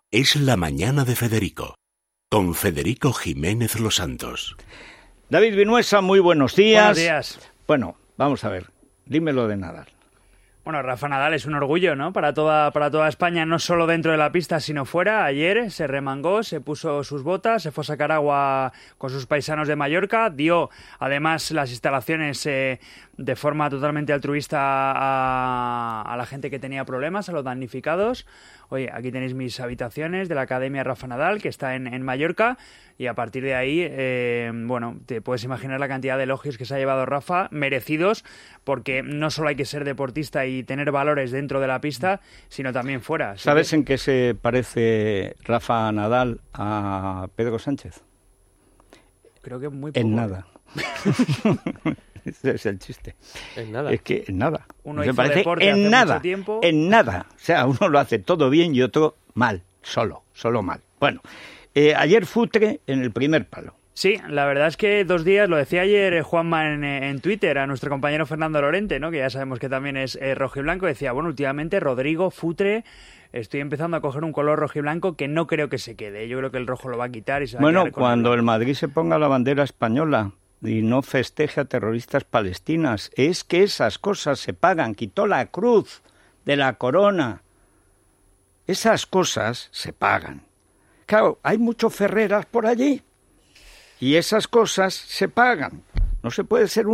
Es la mañana de Federico, con Federico Jiménez Los Santos. David Vinuesa, muy buenos días. Buenos días. Bueno, vamos a ver, dímelo de Nadal. Bueno, Rafa Nadal es un orgullo, ¿no? Para toda España, no solo dentro de la pista, sino fuera. Ayer se remangó, se puso sus botas, se fue a sacar agua con sus paisanos de Mallorca, dio además las instalaciones de forma totalmente altruista a la gente que tenía problemas, a los damnificados. Oye, aquí tenéis mis habitaciones de la Academia Rafa Nadal, que está en Mallorca, y a partir de ahí, bueno, te puedes imaginar la cantidad de elogios que se ha llevado Rafa, merecidos, porque no solo hay que ser deportista y tener valores dentro de la pista, sino también fuera. ¿Sabes en qué se parece Rafa Nadal a Pedro Sánchez? Creo que muy poco. En nada. Ese es el chiste. En nada. Es que en nada. Uno se hizo parece deporte en hace nada, mucho tiempo. en nada. O sea, uno lo hace todo bien y otro mal, solo mal. Bueno, ayer Futre en el primer palo. Sí, la verdad es que 2 días, lo decía ayer Juanma en Twitter a nuestro compañero Fernando Lorente, ¿no? Que ya sabemos que también es rojiblanco, decía, bueno, últimamente Rodrigo Futre, estoy empezando a coger un color rojiblanco que no creo que se quede. Yo creo que el rojo lo va a quitar y se va a quedar con cuando el Madrid se ponga la bandera española y no festeje a terroristas palestinas, es que esas cosas se pagan. Quitó la cruz de la corona. Esas cosas se pagan. Claro, hay muchos Ferreras por allí y esas cosas se pagan. No puede ser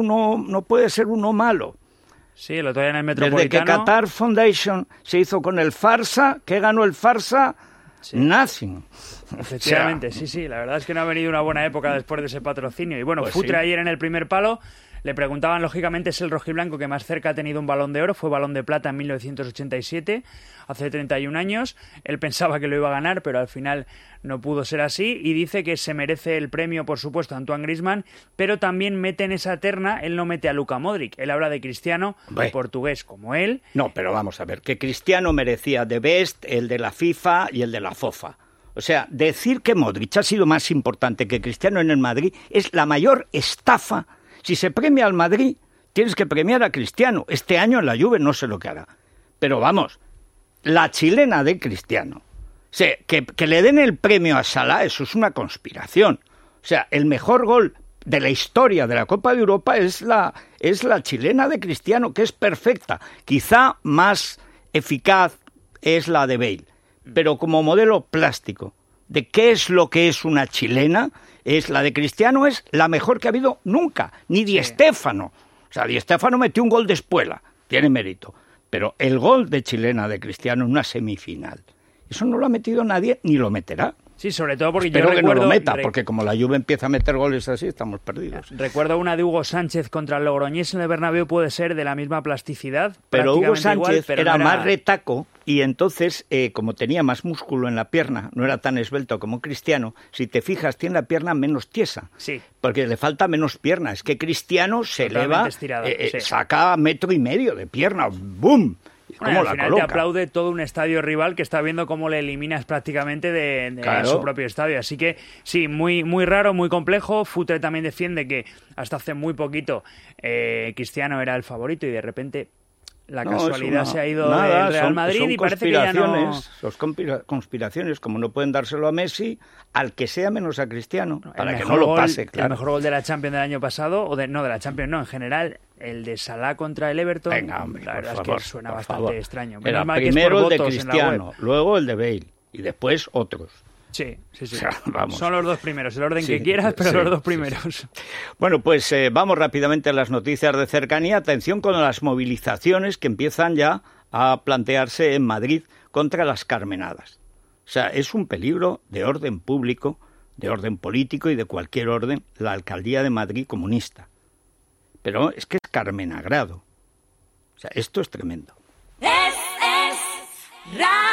uno malo. Sí, el otro día en el Desde Metropolitano. que Qatar Foundation se hizo con el Farsa, ¿qué ganó el Farsa? Sí. Nothing. Efectivamente, O sea, sí, la verdad es que no ha venido una buena época después de ese patrocinio. Y bueno, pues Futre sí. ayer en el primer palo le preguntaban, lógicamente, es el rojiblanco que más cerca ha tenido un Balón de Oro, fue Balón de Plata en 1987, hace 31 años. Él pensaba que lo iba a ganar, pero al final no pudo ser así, y dice que se merece el premio, por supuesto, a Antoine Griezmann, pero también mete en esa terna, él no mete a Luka Modric, él habla de Cristiano, portugués como él. No, pero vamos a ver, que Cristiano merecía The Best, el de la FIFA y el de la FOFA. O sea, decir que Modric ha sido más importante que Cristiano en el Madrid es la mayor estafa. Si se premia al Madrid, tienes que premiar a Cristiano. Este año en la Juve no sé lo que hará. Pero vamos, la chilena de Cristiano. O sea, que le den el premio a Salah, eso es una conspiración. O sea, el mejor gol de la historia de la Copa de Europa es la chilena de Cristiano, que es perfecta. Quizá más eficaz es la de Bale. Pero como modelo plástico de qué es lo que es una chilena, es la de Cristiano, es la mejor que ha habido nunca, ni Di Stéfano. O sea, Di Stéfano metió un gol de espuela, tiene mérito. Pero el gol de chilena de Cristiano en una semifinal, eso no lo ha metido nadie, ni lo meterá. Sí, sobre todo porque Espero yo que recuerdo... no lo meta, porque como la Juve empieza a meter goles así, estamos perdidos. Recuerdo una de Hugo Sánchez contra el Logroñés en el Bernabéu, puede ser de la misma plasticidad. Pero Hugo Sánchez igual, pero era no más retaco y entonces, como tenía más músculo en la pierna, no era tan esbelto como Cristiano, si te fijas, tiene la pierna menos tiesa. Sí. Porque le falta menos pierna. Es que Cristiano se Totalmente eleva, estirado, sí. saca 1,5 metros de pierna, ¡bum! Bueno, al la final coloca. te aplaude todo un estadio rival que está viendo cómo le eliminas prácticamente de Claro. su propio estadio. Así que sí, muy, muy raro, muy complejo. Futre también defiende que hasta hace muy poquito Cristiano era el favorito y de repente la casualidad se ha ido del Real Madrid y parece que ya no... Son conspiraciones, como no pueden dárselo a Messi, al que sea menos a Cristiano, para que no mejor lo gol, pase, claro. El mejor gol de la Champions del año pasado, no de la Champions, no, en general, el de Salah contra el Everton. Venga, hombre, la verdad por es favor, que suena por bastante favor. extraño. Era Menos mal que es por primero el de votos en la Cristiano, web. luego el de Bale y después otros. Sí. O sea, vamos. Son los 2 primeros, el orden Sí, que quieras, pero sí, los 2 sí, primeros. sí. Bueno, pues vamos rápidamente a las noticias de cercanía. Atención con las movilizaciones que empiezan ya a plantearse en Madrid contra las Carmenadas. O sea, es un peligro de orden público, de orden político y de cualquier orden la alcaldía de Madrid comunista. Pero es que es Carmenagrado. O sea, esto es tremendo. Es